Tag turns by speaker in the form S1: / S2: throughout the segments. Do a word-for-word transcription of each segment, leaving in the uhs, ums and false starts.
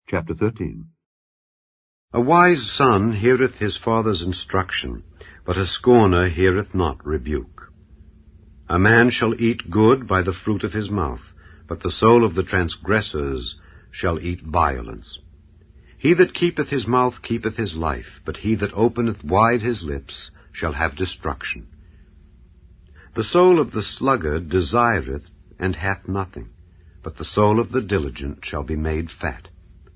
S1: Chapter thirteen.
S2: A wise son heareth his father's instruction, but a scorner heareth not rebuke. A man shall eat good by the fruit of his mouth, but the soul of the transgressors shall eat violence. He that keepeth his mouth keepeth his life, but he that openeth wide his lips shall have destruction. The soul of the sluggard desireth, and hath nothing, but the soul of the diligent shall be made fat.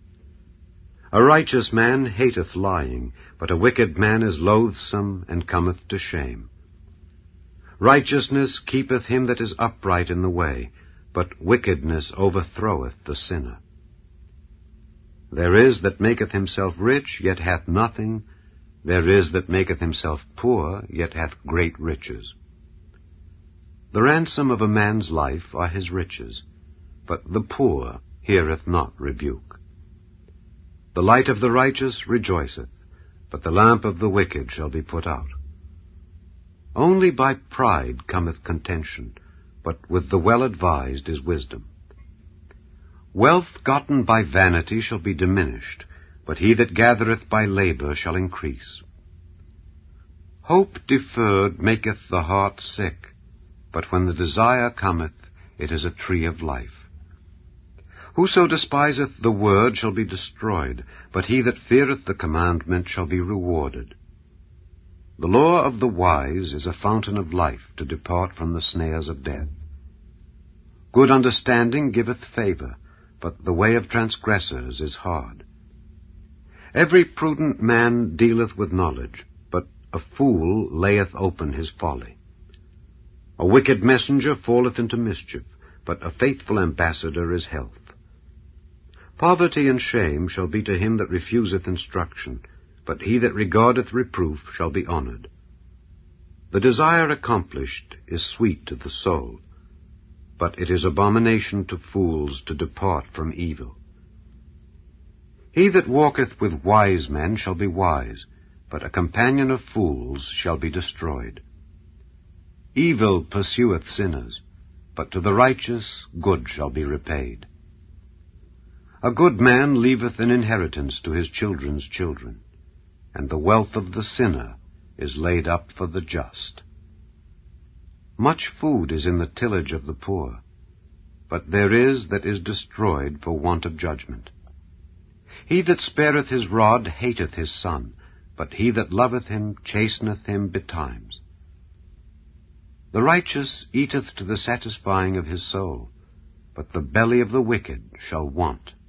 S2: A righteous man hateth lying, but a wicked man is loathsome, and cometh to shame. Righteousness keepeth him that is upright in the way, but wickedness overthroweth the sinner. There is that maketh himself rich, yet hath nothing. There is that maketh himself poor, yet hath great riches. The ransom of a man's life are his riches, but the poor heareth not rebuke. The light of the righteous rejoiceth, but the lamp of the wicked shall be put out. Only by pride cometh contention, but with the well-advised is wisdom. Wealth gotten by vanity shall be diminished, but he that gathereth by labor shall increase. Hope deferred maketh the heart sick, but when the desire cometh, it is a tree of life. Whoso despiseth the word shall be destroyed, but he that feareth the commandment shall be rewarded. The law of the wise is a fountain of life, to depart from the snares of death. Good understanding giveth favor, but the way of transgressors is hard. Every prudent man dealeth with knowledge, but a fool layeth open his folly. A wicked messenger falleth into mischief, but a faithful ambassador is health. Poverty and shame shall be to him that refuseth instruction, but he that regardeth reproof shall be honored. The desire accomplished is sweet to the soul, but it is abomination to fools to depart from evil. He that walketh with wise men shall be wise, but a companion of fools shall be destroyed. Evil pursueth sinners, but to the righteous good shall be repaid. A good man leaveth an inheritance to his children's children, and the wealth of the sinner is laid up for the just. Much food is in the tillage of the poor, but there is that is destroyed for want of judgment. He that spareth his rod hateth his son, but he that loveth him chasteneth him betimes. The righteous eateth to the satisfying of his soul, but the belly of the wicked shall want.